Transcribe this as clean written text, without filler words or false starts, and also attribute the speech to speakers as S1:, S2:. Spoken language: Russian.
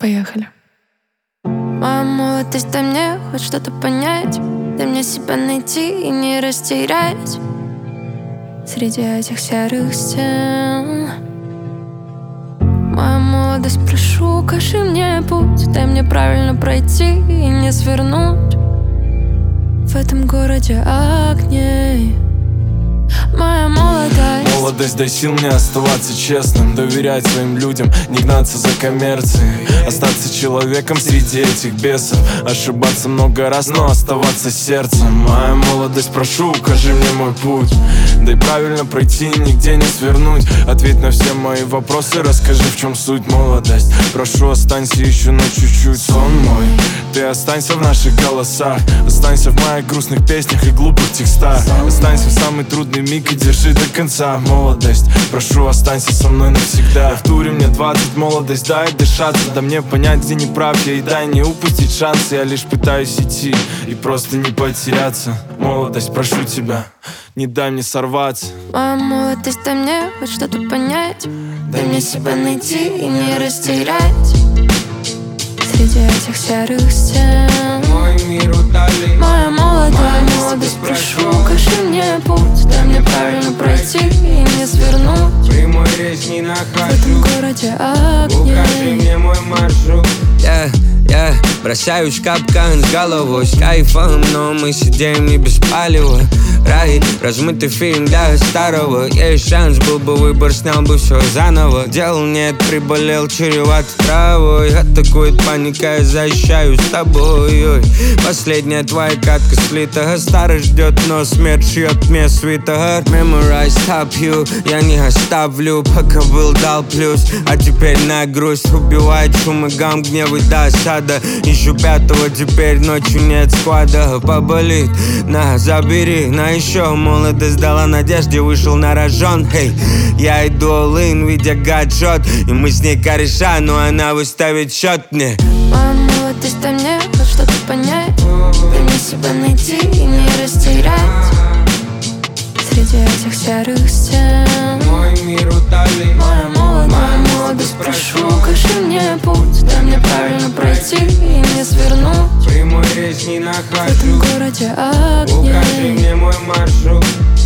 S1: Поехали.
S2: Моя молодость, дай мне хоть что-то понять. Дай мне себя найти и не растерять среди этих серых стен. Моя молодость, прошу, укажи мне путь. Дай мне правильно пройти и не свернуть в этом городе огней. Моя молодость.
S3: Молодость, дай сил мне оставаться честным, доверять своим людям, не гнаться за коммерцией, остаться человеком среди этих бесов, ошибаться много раз, но оставаться сердцем. Моя молодость, прошу, укажи мне мой путь. Дай правильно пройти, нигде не свернуть. Ответь на все мои вопросы, расскажи, в чем суть. Молодость, прошу, останься еще на чуть-чуть. Сон мой, ты останься в наших голосах, останься в моих грустных песнях и глупых текстах, останься в самый трудный миг и держи до конца. Молодость, прошу, останься со мной навсегда. В туре мне 20, молодость, дай дышаться, да мне понять, где не прав я, и дай не упустить шанс. Я лишь пытаюсь идти и просто не потеряться. Молодость, прошу тебя, не дай мне сорваться.
S2: Моя молодость, дай мне хоть что-то понять. Дай мне себя найти и не растерять среди этих серых стен.
S4: Мой мир утоли.
S2: Моя молодость, прошу, укажи мне путь. Дай мне правильно пройти и не свернуть
S4: Прямой рейс не
S2: в
S4: нахожу.
S2: этом городе
S4: Укажи
S2: огней.
S4: мне мой маршрут.
S5: Бросаюсь в капкан с головой, с кайфом, но мы сидим не без палева. Рай, размытый фильм для старого. Есть шанс, был бы выбор, снял бы все заново. Дел нет, приболел, чреват травой. Атакует паника, я защищаюсь с тобой. Ой. Последняя твоя катка слитого. Старый ждет, но смерть шьет мне свитер. Memorize, top you, я не оставлю, пока был дал плюс. А теперь на грусть убивает шум и гам, гнев и досада. Ищу пятого, теперь ночью нет склада. Поболит, на, забери, на еще. Молодость дала надежде, вышел на рожон. Хей, я иду all-in, видя гаджет. И мы с ней кореша, но она выставит счет мне.
S2: Моя молодость, дай мне хоть что-то понять. Дай мне себя найти и не растерять среди этих серых стен.
S4: Мой мир утоли.
S2: Моя молодость, прошу, укажи мне путь. Дай мне правильно пройти и не свернуть
S4: Прямой рейс не
S2: в этом
S4: нахожу.
S2: городе
S4: Укажи
S2: огней.
S4: мне мой маршрут.